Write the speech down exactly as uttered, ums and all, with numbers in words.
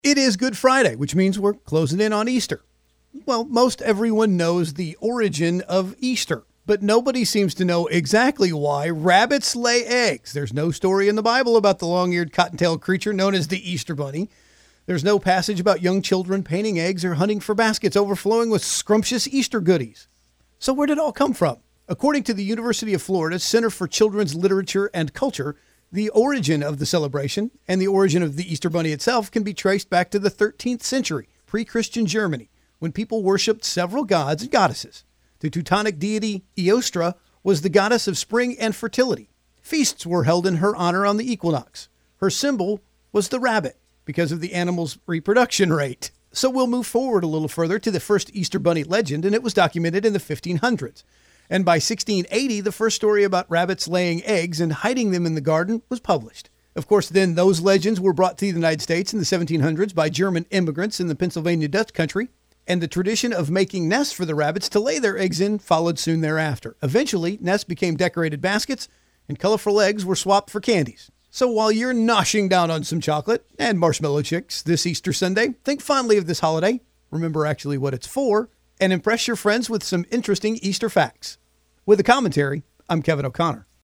It is Good Friday, which means we're closing in on Easter. Well, most everyone knows the origin of Easter, but nobody seems to know exactly why rabbits lay eggs. There's no story in the Bible about the long-eared cotton-tailed creature known as the Easter Bunny. There's no passage about young children painting eggs or hunting for baskets overflowing with scrumptious Easter goodies. So where did it all come from? According to the University of Florida Center for Children's Literature and Culture, the origin of the celebration and the origin of the Easter Bunny itself can be traced back to the thirteenth century, pre-Christian Germany, when people worshipped several gods and goddesses. The Teutonic deity Eostra was the goddess of spring and fertility. Feasts were held in her honor on the equinox. Her symbol was the rabbit because of the animal's reproduction rate. So we'll move forward a little further to the first Easter Bunny legend, and it was documented in the fifteen hundreds. And by sixteen eighty, the first story about rabbits laying eggs and hiding them in the garden was published. Of course, then those legends were brought to the United States in the seventeen hundreds by German immigrants in the Pennsylvania Dutch country, and the tradition of making nests for the rabbits to lay their eggs in followed soon thereafter. Eventually, nests became decorated baskets, and colorful eggs were swapped for candies. So while you're noshing down on some chocolate and marshmallow chicks this Easter Sunday, think fondly of this holiday, remember actually what it's for, and impress your friends with some interesting Easter facts. With a commentary, I'm Kevin O'Connor.